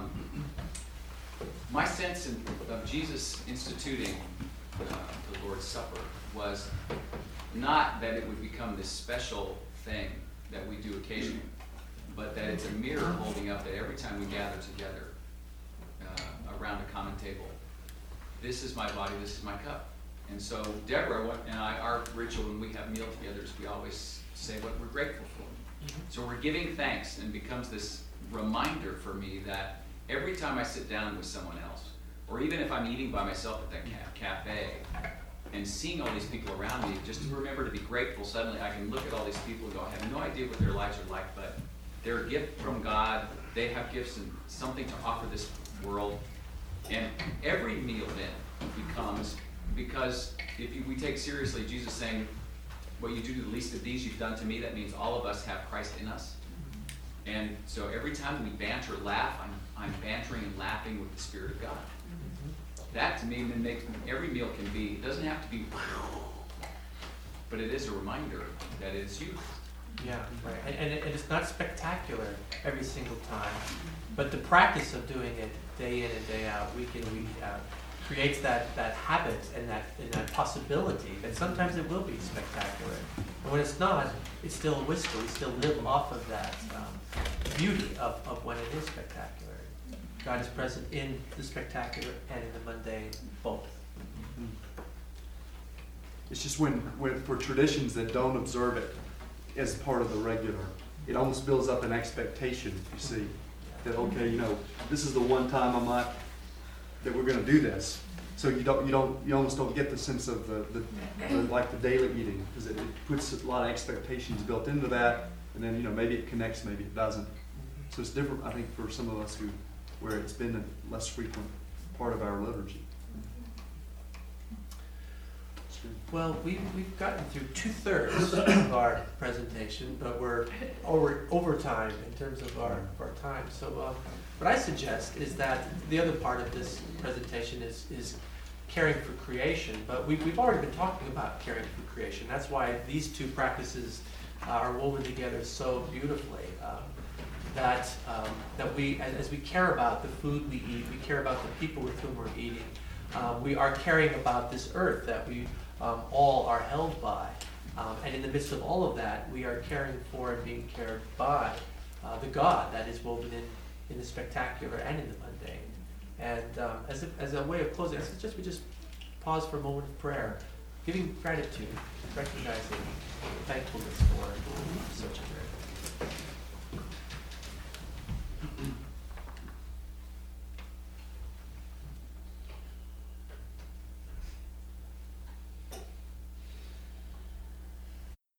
Speaker 1: my sense of Jesus instituting the Lord's Supper was not that it would become this special thing that we do occasionally, but that it's a mirror holding up that every time we gather together around a common table, this is my body, this is my cup. And so Deborah and I, our ritual when we have meal together is we always say what we're grateful for. So we're giving thanks, and becomes this reminder for me that every time I sit down with someone else, or even if I'm eating by myself at that cafe, and seeing all these people around me, just to remember to be grateful, suddenly I can look at all these people and go, I have no idea what their lives are like, but they're a gift from God. They have gifts and something to offer this world. And every meal then becomes, because if we take seriously Jesus saying, what you do to the least of these you've done to me, that means all of us have Christ in us. And so every time we banter, laugh, I'm bantering and laughing with the Spirit of God. That to me makes every meal can be, it doesn't have to be, but it is a reminder that it's you.
Speaker 4: Yeah, right. And it's not spectacular every single time, but the practice of doing it day in and day out, week in, week out, creates that habit and that possibility that sometimes it will be spectacular. And when it's not, it's still a whisper. We still live off of that beauty of when it is spectacular. God is present in the spectacular and in the mundane, both.
Speaker 7: It's just when for traditions that don't observe it as part of the regular, it almost builds up an expectation, you see, that, okay, this is the one time that we're going to do this. So you almost don't get the sense of the like the daily eating, because it puts a lot of expectations built into that, and then maybe it connects, maybe it doesn't. So it's different, I think, for some of us where it's been a less frequent part of our liturgy.
Speaker 4: Well, we've gotten through 2/3 of our presentation, but we're over time in terms of our time. So what I suggest is that the other part of this presentation is caring for creation. But we've already been talking about caring for creation. That's why these two practices are woven together so beautifully. That we, as we care about the food we eat, we care about the people with whom we're eating. We are caring about this earth that we all are held by. And in the midst of all of that, we are caring for and being cared by the God that is woven in the spectacular and in the mundane. And as a way of closing, I suggest we just pause for a moment of prayer, giving gratitude, recognizing thankfulness for such a miracle.